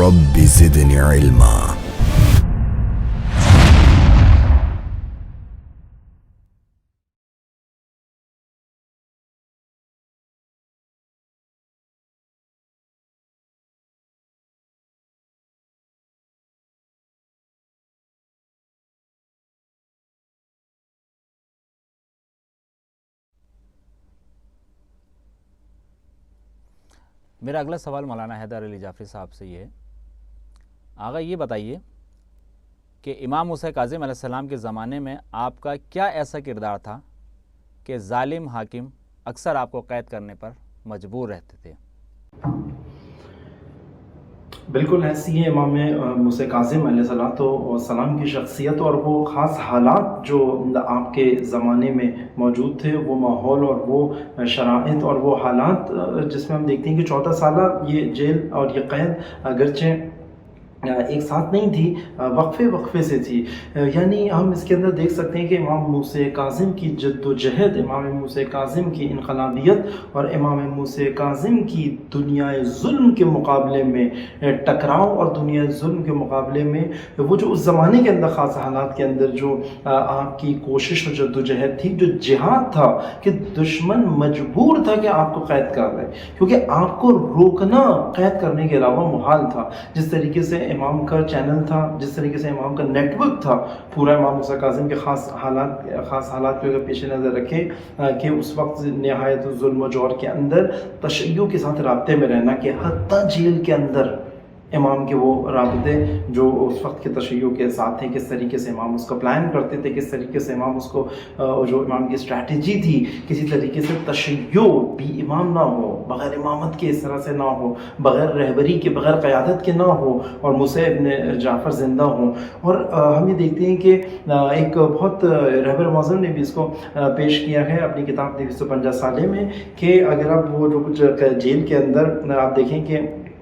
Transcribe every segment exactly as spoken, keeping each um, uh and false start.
رب زدنی علما۔ میرا اگلا سوال مولانا حیدر علی جعفری صاحب سے یہ ہے، آغا یہ بتائیے کہ امام موسیٰ کاظم علیہ السلام کے زمانے میں آپ کا کیا ایسا کردار تھا کہ ظالم حاکم اکثر آپ کو قید کرنے پر مجبور رہتے تھے؟ بالکل ایسی ہے امام موسیٰ کاظم علیہ السلام کی شخصیت اور وہ خاص حالات جو آپ کے زمانے میں موجود تھے، وہ ماحول اور وہ شرائط اور وہ حالات جس میں ہم دیکھتے ہیں کہ چودہ سالہ یہ جیل اور یہ قید اگرچہ ایک ساتھ نہیں تھی، وقفے وقفے سے تھی، یعنی ہم اس کے اندر دیکھ سکتے ہیں کہ امام موسیٰ کاظم کی جد و جہد، امام موسیٰ کاظم کی انقلابیت اور امام موسیٰ کاظم کی دنیا ظلم کے مقابلے میں ٹکراؤ اور دنیا ظلم کے مقابلے میں وہ جو اس زمانے کے اندر خاص حالات کے اندر جو آپ کی کوشش اور جد و جہد تھی، جو جہاد تھا کہ دشمن مجبور تھا کہ آپ کو قید کر دے، کیونکہ آپ کو روکنا قید کرنے کے علاوہ محال تھا۔ جس طریقے سے امام کا چینل تھا، جس طریقے سے امام کا نیٹ ورک تھا، پورا امام موسیٰ کاظم کے خاص حالات خاص حالات کو اگر پیش نظر رکھیں کہ اس وقت نہایت ظلم و جور کے اندر تشیع کے ساتھ رابطے میں رہنا، کہ حتیٰ جیل کے اندر امام کے وہ رابطے جو اس وقت کے تشیع کے ساتھ تھے، کس طریقے سے امام اس کو پلان کرتے تھے، کس طریقے سے امام اس کو جو امام کی اسٹریٹجی تھی، کسی طریقے سے تشیع بھی امام نہ ہو، بغیر امامت کے اس طرح سے نہ ہو، بغیر رہبری کے، بغیر قیادت کے نہ ہو، اور موسیٰ ابن جعفر زندہ ہوں۔ اور ہم یہ دیکھتے ہیں کہ ایک بہت رہبر معظم نے بھی اس کو پیش کیا ہے اپنی کتاب تیئیس سو پنجہ سالے میں، کہ اگر آپ وہ جو کچھ جیل کے اندر آپ دیکھیں کہ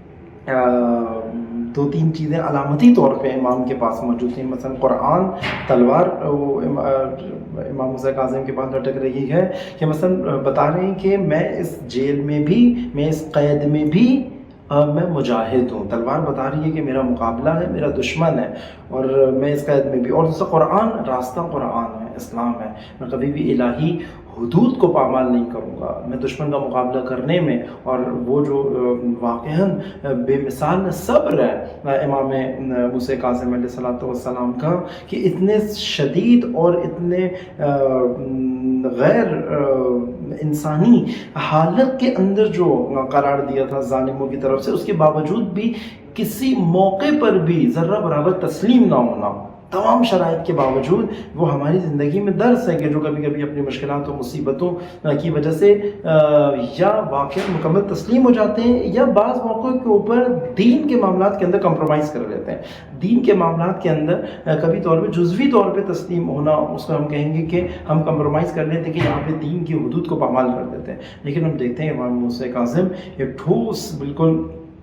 دو تین چیزیں علامتی طور پہ امام کے پاس موجود ہیں، مثلا قرآن، تلوار وہ امام موسیٰ کاظم کے پاس لٹک رہی ہے، کہ مثلا بتا رہے ہیں کہ میں اس جیل میں بھی، میں اس قید میں بھی میں مجاہد ہوں، تلوار بتا رہی ہے کہ میرا مقابلہ ہے، میرا دشمن ہے، اور میں اس قید میں بھی، اور دوسرا قرآن، راستہ قرآن ہے، اسلام ہے، میں کبھی بھی الہی حدود کو پامال نہیں کروں گا، میں دشمن کا مقابلہ کرنے میں، اور وہ جو واقعاً بے مثال صبر ہے امام موسیٰ کاظم علیہ السلام کا، کہ اتنے شدید اور اتنے غیر انسانی حالت کے اندر جو قرار دیا تھا ظالموں کی طرف سے، اس کے باوجود بھی کسی موقع پر بھی ذرہ برابر تسلیم نہ ہونا، تمام شرائط کے باوجود وہ ہماری زندگی میں درس ہے کہ جو کبھی کبھی اپنی مشکلات و مصیبتوں کی وجہ سے یا واقعا مکمل تسلیم ہو جاتے ہیں، یا بعض موقعوں کے اوپر دین کے معاملات کے اندر کمپرومائز کر لیتے ہیں۔ دین کے معاملات کے اندر کبھی طور پہ جزوی طور پہ تسلیم ہونا، اس کو ہم کہیں گے کہ ہم کمپرومائز کر لیتے ہیں کہ یہاں پہ دین کی حدود کو پامال کر دیتے ہیں، لیکن ہم دیکھتے ہیں امام موسیٰ کاظم ایک ٹھوس بالکل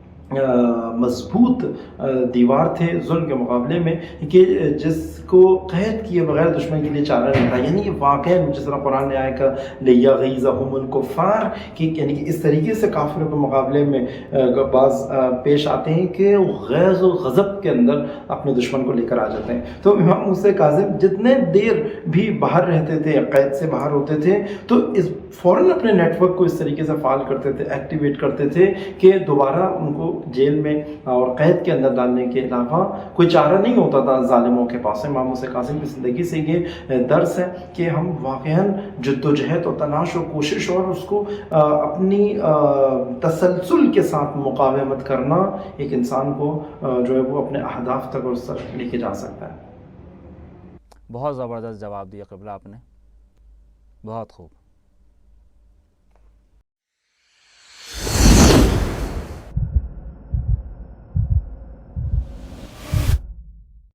مضبوط دیوار تھے ظلم کے مقابلے میں، کہ جس کو قید کیے بغیر دشمن کے لیے چارہ نہیں تھا، یعنی یہ واقعا جس طرح قرآن نے آیا کہ لیغیظہم الکفار، کہ یعنی کہ اس طریقے سے کافروں کے مقابلے میں بعض پیش آتے ہیں کہ غیظ و غضب کے اندر اپنے دشمن کو لے کر آ جاتے ہیں۔ تو امام موسیٰ کاظم جتنے دیر بھی باہر رہتے تھے، قید سے باہر ہوتے تھے، تو اس فوراً اپنے نیٹ ورک کو اس طریقے سے فعال کرتے تھے، ایکٹیویٹ کرتے تھے کہ دوبارہ ان کو جیل میں اور قید کے اندر ڈالنے کے علاوہ کوئی چارہ نہیں ہوتا تھا ظالموں کے پاس۔ امام موسیٰ کاظم کی زندگی سے یہ درس ہے کہ ہم واقعاً جد و جہد اور تلاش و کوشش اور اس کو اپنی تسلسل کے ساتھ مقاومت کرنا ایک انسان کو جو ہے وہ اپنے اہداف تک اور اس طرح لے کے جا سکتا ہے۔ بہت زبردست جواب دیا قبلہ آپ نے، بہت خوب۔